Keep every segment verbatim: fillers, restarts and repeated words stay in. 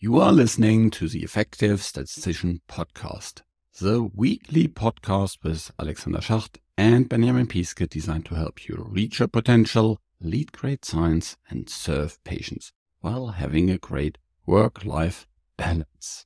You are listening to the Effective Statistician Podcast, the weekly podcast with Alexander Schacht and Benjamin Piske designed to help you reach your potential, lead great science, and serve patients while having a great work-life balance.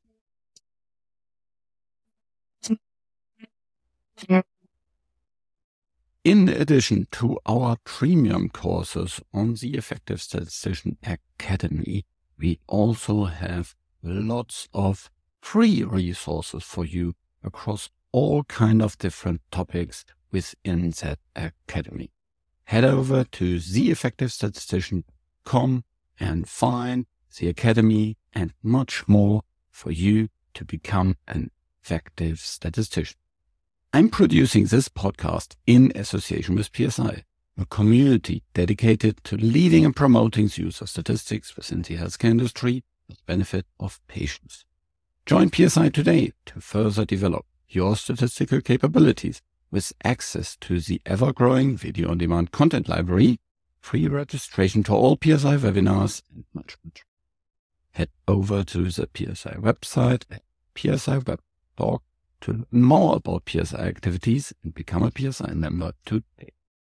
In addition to our premium courses on the Effective Statistician Academy, we also have lots of free resources for you across all kind of different topics within that academy. Head over to the effective statistician dot com and find the academy and much more for you to become an effective statistician. I'm producing this podcast in association with P S I, a community dedicated to leading and promoting the use of statistics within the healthcare industry for the benefit of patients. Join P S I today to further develop your statistical capabilities with access to the ever-growing video-on-demand content library, free registration to all P S I webinars, and much, much. Head over to the P S I website at P S I Web Talk to learn more about P S I activities and become a P S I member today.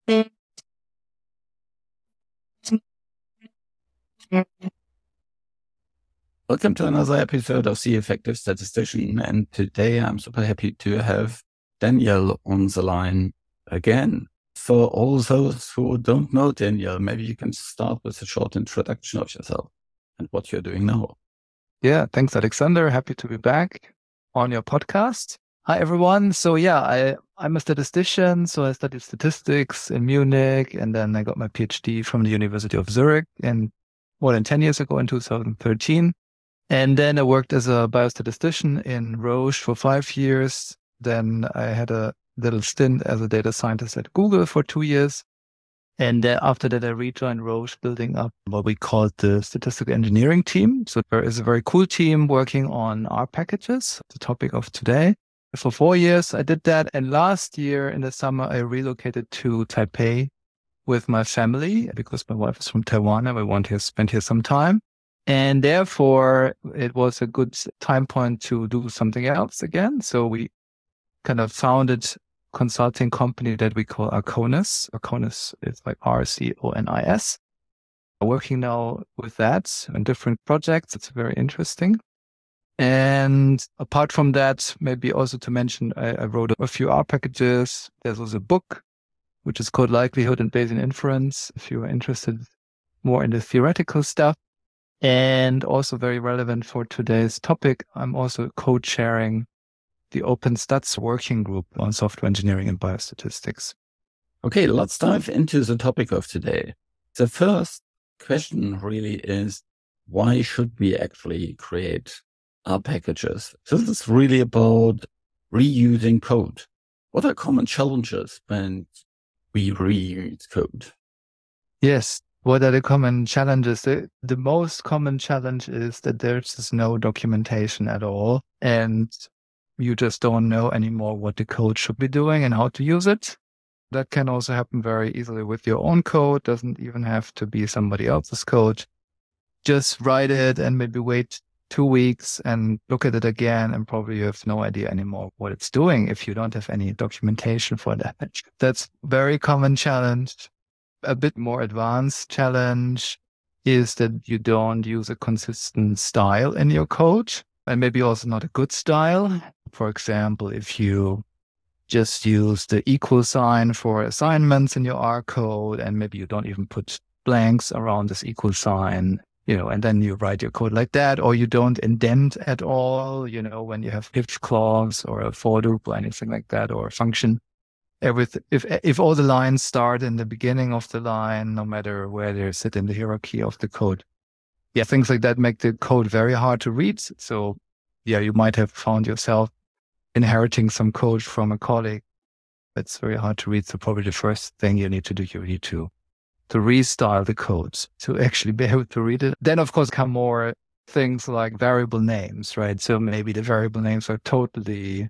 Welcome to another episode of The Effective Statistician, and today I'm super happy to have Daniel on the line again. For all those who don't know Daniel, maybe you can start with a short introduction of yourself and what you're doing now. Yeah, thanks, Alexander. Happy to be back on your podcast. Hi, everyone. So yeah, I, I'm a statistician. So I studied statistics in Munich, and then I got my PhD from the University of Zurich in more than ten years ago in two thousand thirteen. And then I worked as a biostatistician in Roche for five years. Then I had a little stint as a data scientist at Google for two years. And uh, after that, I rejoined Roche, building up what we called the statistical engineering team. So there is a very cool team working on R packages, the topic of today. For four years, I did that. And last year in the summer, I relocated to Taipei with my family because my wife is from Taiwan and we want to spend here some time. And therefore, it was a good time point to do something else again. So we kind of founded a consulting company that we call Arconis. Arconis is like R C O N I S. Working now with that on different projects. It's very interesting. And apart from that, maybe also to mention, I, I wrote a few R packages. There's also a book, which is called Likelihood and Bayesian Inference, if you are interested more in the theoretical stuff. And also very relevant for today's topic, I'm also co-chairing the Open Stats working group on software engineering and biostatistics. Okay, let's dive into the topic of today. The first question really is, why should we actually create R packages? This is really about reusing code. What are common challenges when we reuse code? Yes. What are the common challenges? The, the most common challenge is that there's just no documentation at all, and you just don't know anymore what the code should be doing and how to use it. That can also happen very easily with your own code. Doesn't even have to be somebody else's code. Just write it and maybe wait two weeks and look at it again, and probably you have no idea anymore what it's doing if you don't have any documentation for that. That's a very common challenge. A bit more advanced challenge is that you don't use a consistent style in your code, and maybe also not a good style. For example, if you just use the equal sign for assignments in your R code, and maybe you don't even put blanks around this equal sign, you know, and then you write your code like that, or you don't indent at all, you know, when you have if clause or a for loop or anything like that, or a function. Everything, if if all the lines start in the beginning of the line, no matter where they sit in the hierarchy of the code. Yeah, things like that make the code very hard to read. So yeah, you might have found yourself inheriting some code from a colleague that's very hard to read. So probably the first thing you need to do, you need to, to restyle the codes to actually be able to read it. Then of course come more things like variable names, right? So maybe the variable names are totally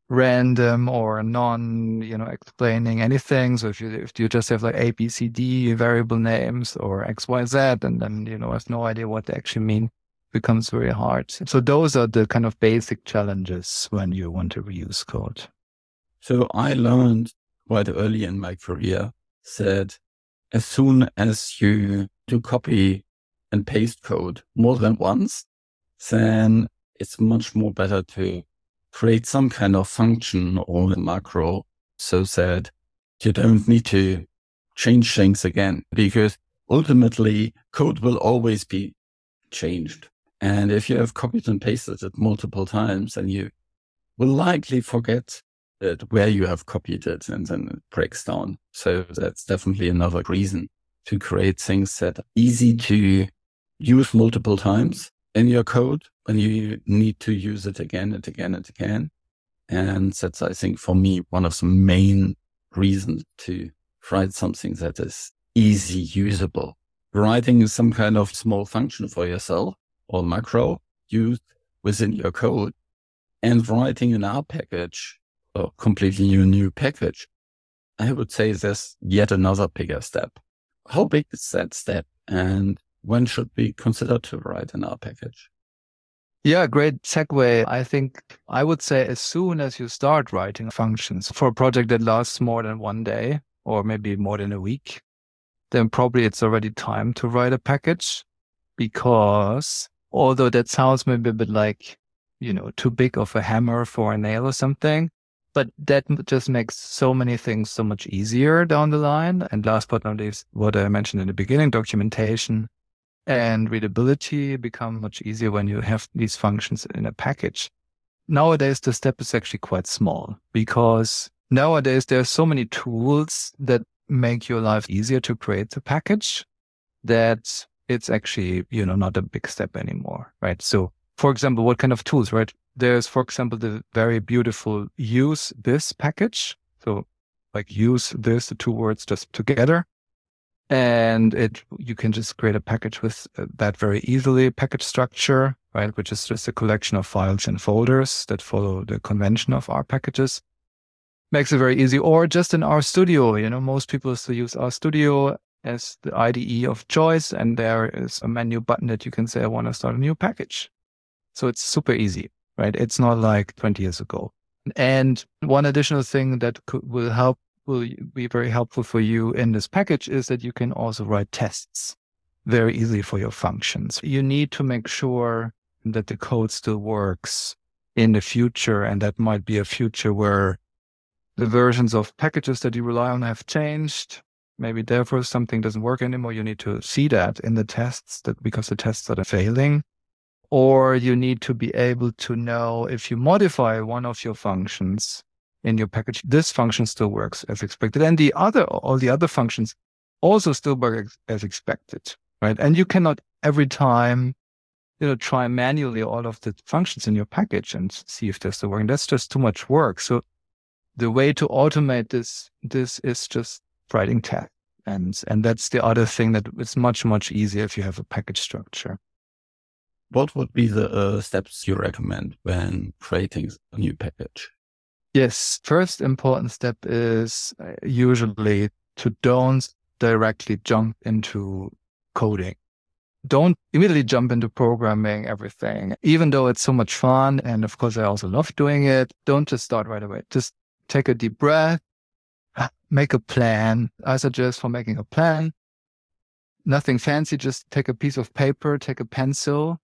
random or non, you know, explaining anything. So if you if you just have like A, B, C, D variable names or X, Y, Z, and then, you know, have no idea what they actually mean, becomes very hard. So those are the kind of basic challenges when you want to reuse code. So I learned quite early in my career that as soon as you do copy and paste code more than once, then it's much more better to create some kind of function or a macro so that you don't need to change things again, because ultimately code will always be changed. And if you have copied and pasted it multiple times, then you will likely forget that where you have copied it, and then it breaks down. So that's definitely another reason to create things that are easy to use multiple times in your code when you need to use it again and again and again. And that's, I think, for me, one of the main reasons to write something that is easy usable. Writing some kind of small function for yourself or macro used within your code, and writing an R package or completely new, new package, I would say there's yet another bigger step. How big is that step? And when should we consider to write an R package? Yeah, great segue. I think I would say as soon as you start writing functions for a project that lasts more than one day or maybe more than a week, then probably it's already time to write a package, because although that sounds maybe a bit like, you know, too big of a hammer for a nail or something, but that just makes so many things so much easier down the line. And last but not least, what I mentioned in the beginning, documentation and readability become much easier when you have these functions in a package. Nowadays, the step is actually quite small, because nowadays there are so many tools that make your life easier to create the package that it's actually, you know, not a big step anymore, right? So, for example, what kind of tools, right? There's, for example, the very beautiful use this package. So like use this, the two words just together. And it, you can just create a package with that very easily. Package structure, right? Which is just a collection of files and folders that follow the convention of R packages. Makes it very easy. Or just in RStudio, you know, most people still use RStudio as the I D E of choice. And there is a menu button that you can say, I want to start a new package. So it's super easy, right? It's not like twenty years ago. And one additional thing that could, will help, will be very helpful for you in this package is that you can also write tests very easily for your functions. You need to make sure that the code still works in the future. And that might be a future where the versions of packages that you rely on have changed. Maybe therefore something doesn't work anymore. You need to see that in the tests, that because the tests are failing. Or you need to be able to know if you modify one of your functions in your package, this function still works as expected. And the other, all the other functions also still work as expected, right? And you cannot every time, you know, try manually all of the functions in your package and see if they're still working. That's just too much work. So the way to automate this, this is just writing tests. And, and that's the other thing, that it's much, much easier if you have a package structure. What would be the uh, steps you recommend when creating a new package? Yes. First important step is usually to don't directly jump into coding. Don't immediately jump into programming everything, even though it's so much fun. And of course, I also love doing it. Don't just start right away. Just take a deep breath, make a plan. I suggest for making a plan, nothing fancy, just take a piece of paper, take a pencil,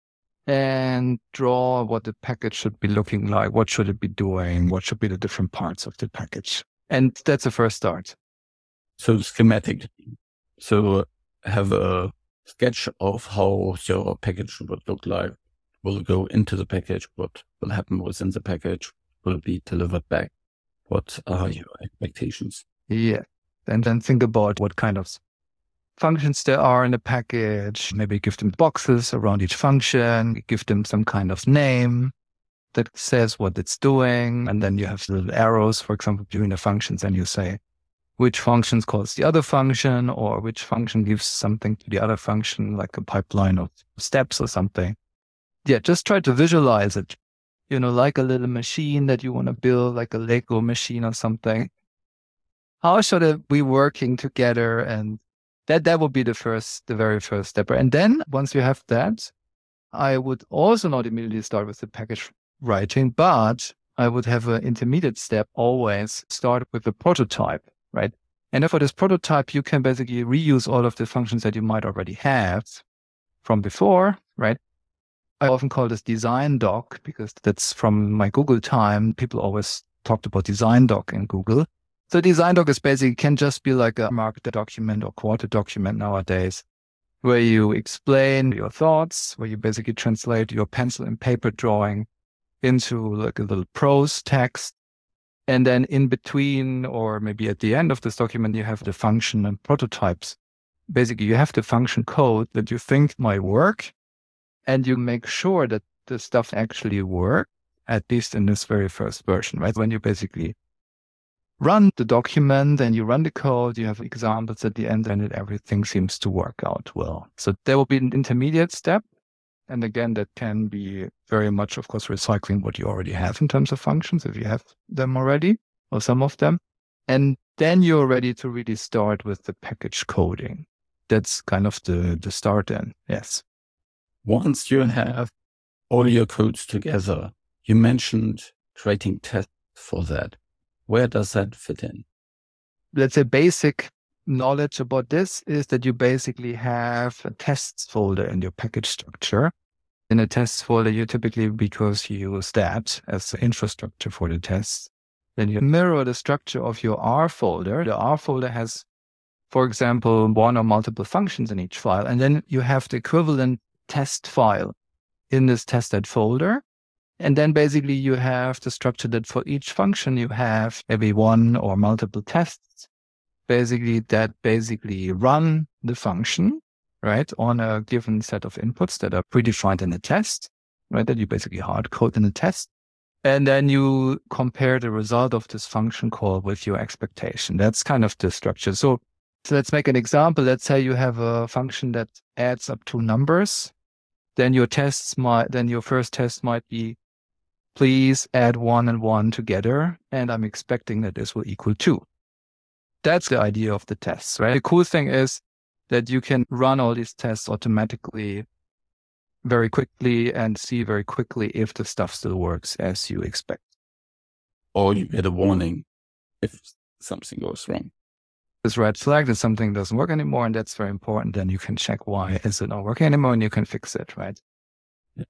and draw what the package should be looking like. What should it be doing? What should be the different parts of the package? And that's the first start. So schematic. So have a sketch of how your package would look like. Will it go into the package? What will happen within the package? Will it be delivered back? What are your expectations? Yeah. And then think about what kind of functions there are in the package. Maybe give them boxes around each function, give them some kind of name that says what it's doing. And then you have little arrows, for example, between the functions, and you say which function calls the other function, or which function gives something to the other function, like a pipeline of steps or something. Yeah, just try to visualize it, you know, like a little machine that you want to build, like a Lego machine or something. How should it be working together? And That that would be the first, the very first step. And then once you have that, I would also not immediately start with the package writing, but I would have an intermediate step always start with the prototype, right? And for this prototype, you can basically reuse all of the functions that you might already have from before, right? I often call this design doc because that's from my Google time. People always talked about design doc in Google. So design doc is basically can just be like a marked document or quarter document nowadays, where you explain your thoughts, where you basically translate your pencil and paper drawing into like a little prose text. And then in between, or maybe at the end of this document, you have the function and prototypes. Basically, you have the function code that you think might work, and you make sure that the stuff actually works, at least in this very first version, right? When you basically run the document and you run the code, you have examples at the end, and it, everything seems to work out well. So there will be an intermediate step. And again, that can be very much, of course, recycling what you already have in terms of functions, if you have them already, or some of them. And then you're ready to really start with the package coding. That's kind of the, the start then, yes. Once you have all your codes together, you mentioned creating tests for that. Where does that fit in? Let's say basic knowledge about this is that you basically have a tests folder in your package structure. In a tests folder, you typically, because you use that as the infrastructure for the tests, then you mirror the structure of your R folder. The R folder has, for example, one or multiple functions in each file, and then you have the equivalent test file in this tested folder. And then basically you have the structure that for each function you have maybe one or multiple tests, basically that basically run the function, right, on a given set of inputs that are predefined in the test, right, that you basically hard code in the test. And then you compare the result of this function call with your expectation. That's kind of the structure. So, so let's make an example. Let's say you have a function that adds up two numbers. Then your tests might, then your first test might be, please add one and one together. And I'm expecting that this will equal two. That's the idea of the tests, right? The cool thing is that you can run all these tests automatically very quickly and see very quickly if the stuff still works as you expect. Or you get a warning if something goes wrong. This red flag that something doesn't work anymore, and that's very important. Then you can check why is it not working anymore, and you can fix it, right? Yeah.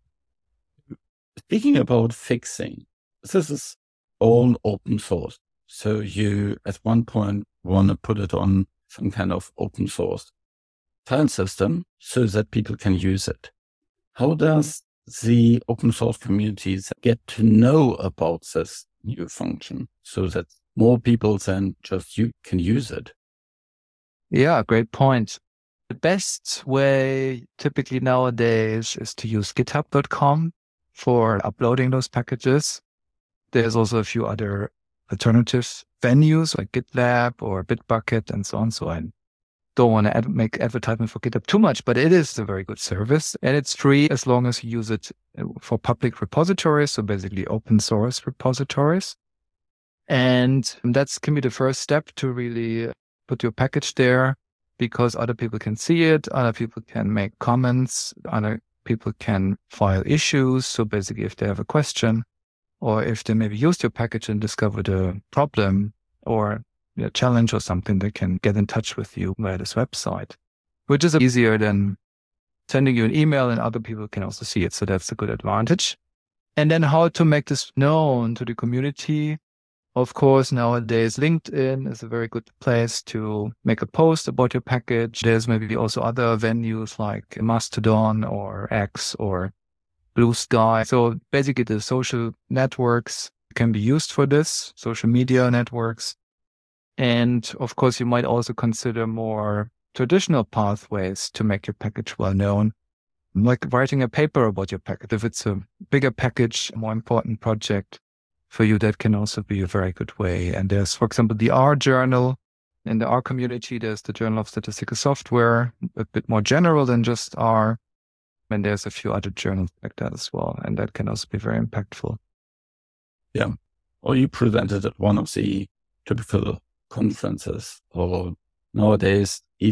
Speaking about fixing, this is all open source. So you at one point want to put it on some kind of open source file system so that people can use it. How does the open source communities get to know about this new function so that more people than just you can use it? Yeah, great point. The best way typically nowadays is to use github dot com for uploading those packages. There's also a few other alternative venues like GitLab or Bitbucket and so on. So I don't want to ad- make advertisement for GitHub too much, but it is a very good service and it's free as long as you use it for public repositories. So basically open source repositories. And that's can be the first step to really put your package there because other people can see it. Other people can make comments. Other people can file issues. So basically if they have a question, or if they maybe used your package and discovered a problem or a challenge or something, they can get in touch with you via this website, which is easier than sending you an email and other people can also see it. So that's a good advantage. And then how to make this known to the community. Of course, nowadays, LinkedIn is a very good place to make a post about your package. There's maybe also other venues like Mastodon or X or Blue Sky. So basically the social networks can be used for this, social media networks. And of course, you might also consider more traditional pathways to make your package well known, like writing a paper about your package. If it's a bigger package, a more important project for you, that can also be a very good way. And there's, for example, the R journal. In the R community, there's the Journal of Statistical Software, a bit more general than just R. And there's a few other journals like that as well. And that can also be very impactful. Yeah. Or you presented at one of the typical conferences, or nowadays, even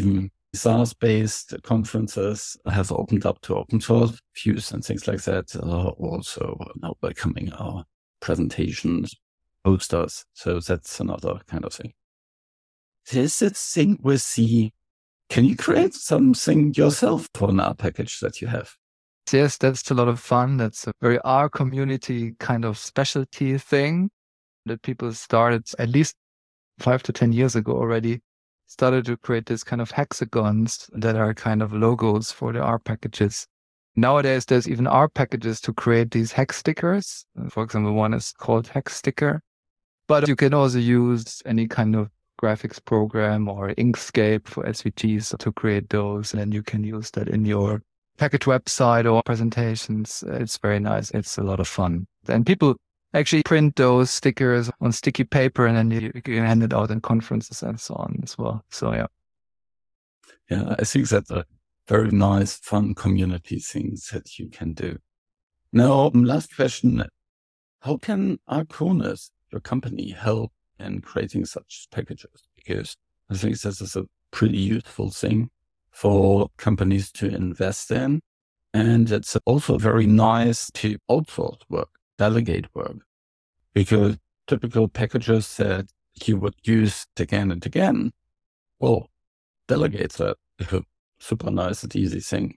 SaaS-based conferences have opened up to open source views and things like that. Uh, also now becoming our presentations, posters. So that's another kind of thing. There's this thing with the, can you create something yourself for an R package that you have? Yes, that's a lot of fun. That's a very R community kind of specialty thing that people started at least five to ten years ago already. Started to create this kind of hexagons that are kind of logos for the R packages. Nowadays, there's even R packages to create these hex stickers. For example, one is called Hex Sticker. But you can also use any kind of graphics program or Inkscape for S V Gs to create those. And then you can use that in your package website or presentations. It's very nice. It's a lot of fun. And people actually print those stickers on sticky paper, and then you, you can hand it out in conferences and so on as well. So, yeah. Yeah, I think that's a very nice, fun community things that you can do. Now, last question. How can Arconis, your company, help in creating such packages? Because I think this is a pretty useful thing for companies to invest in. And it's also very nice to outsource work, delegate work, because typical packages that you would use again and again, well, delegate that. Super nice and easy thing.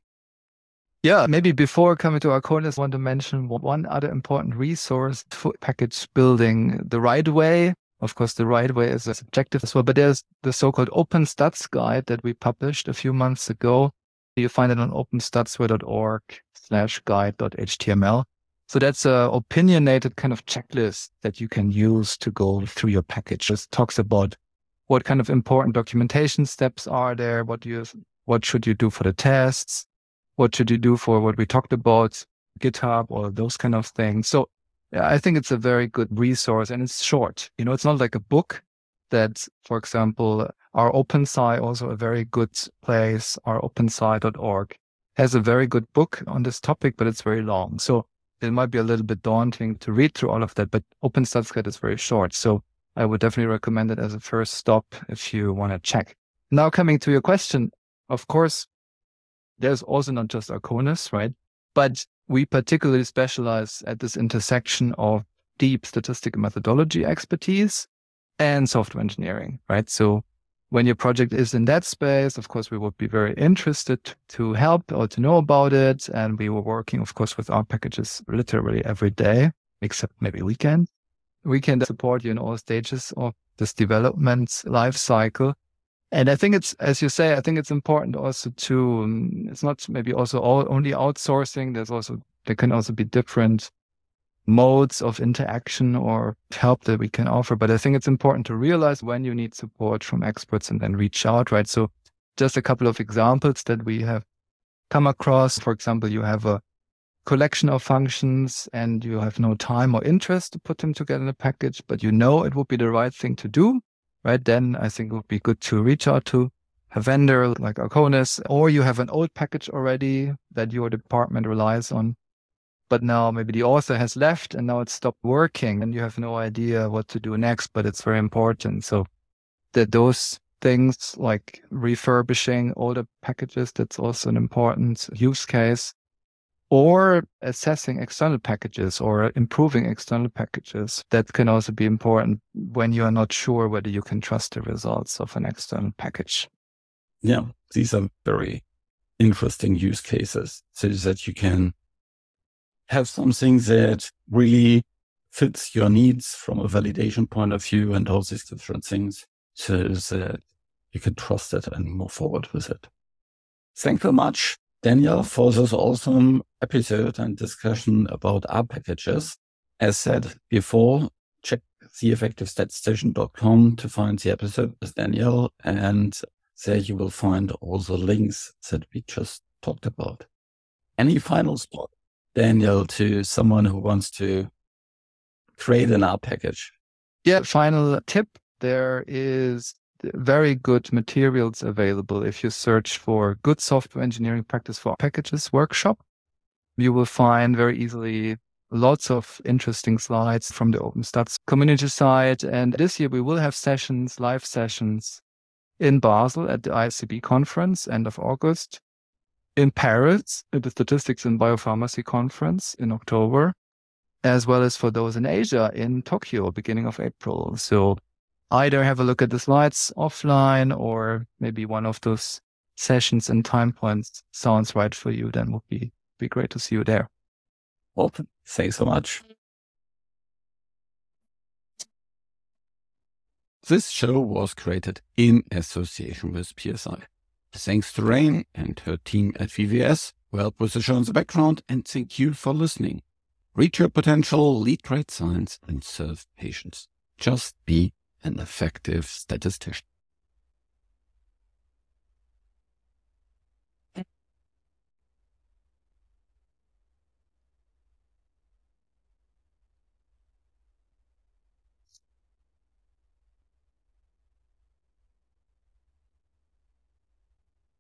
Yeah, maybe before coming to Arconis, I want to mention one other important resource for package building the right way. Of course, the right way is subjective as well, but there's the so-called OpenStuds guide that we published a few months ago. You find it on openstudsware.org slash guide.html. So that's a opinionated kind of checklist that you can use to go through your package. It talks about what kind of important documentation steps are there, what do you, what should you do for the tests, what should you do for what we talked about, GitHub, or those kind of things. So yeah, I think it's a very good resource, and it's short. You know, it's not like a book that, for example, our OpenSci, also a very good place, our opensci dot org, has a very good book on this topic, but it's very long. So it might be a little bit daunting to read through all of that, but OpenStuds Guide is very short. So I would definitely recommend it as a first stop if you want to check. Now, coming to your question, of course, there's also not just Arconis, right? But we particularly specialize at this intersection of deep statistical methodology expertise and software engineering, right? So when your project is in that space, of course, we would be very interested to help or to know about it. And we were working, of course, with our packages literally every day, except maybe weekend. We can support you in all stages of this development life cycle. And I think it's, as you say, I think it's important also to, um, it's not maybe also all, only outsourcing. There's also, there can also be different modes of interaction or help that we can offer. But I think it's important to realize when you need support from experts and then reach out, right? So just a couple of examples that we have come across. For example, you have a collection of functions and you have no time or interest to put them together in a package, but you know it would be the right thing to do. Right, then I think it would be good to reach out to a vendor like Arconis, or you have an old package already that your department relies on, but now maybe the author has left and now it's stopped working and you have no idea what to do next, but it's very important. So that those things like refurbishing older packages, that's also an important use case. Or assessing external packages or improving external packages. That can also be important when you are not sure whether you can trust the results of an external package. Yeah, these are very interesting use cases so that you can have something that really fits your needs from a validation point of view and all these different things so that you can trust it and move forward with it. Thank you very much, Daniel, for this awesome episode and discussion about R packages. As said before, check the effective statistician dot com to find the episode with Daniel, and there you will find all the links that we just talked about. Any final spot, Daniel, to someone who wants to create an R package? Yeah, final tip. There is very good materials available. If you search for good software engineering practice for packages workshop, you will find very easily lots of interesting slides from the OpenStuds community side. And this year we will have sessions, live sessions in Basel at the I S C B conference, end of August, in Paris at the Statistics in Biopharmacy conference in October, as well as for those in Asia in Tokyo, beginning of April. So either have a look at the slides offline, or maybe one of those sessions and time points sounds right for you, then would be, be great to see you there. Well, thanks so much. This show was created in association with P S I. Thanks to Rain and her team at V V S who helped with the show in the background, and thank you for listening. Reach your potential, lead great science, and serve patients. Just be an effective statistician.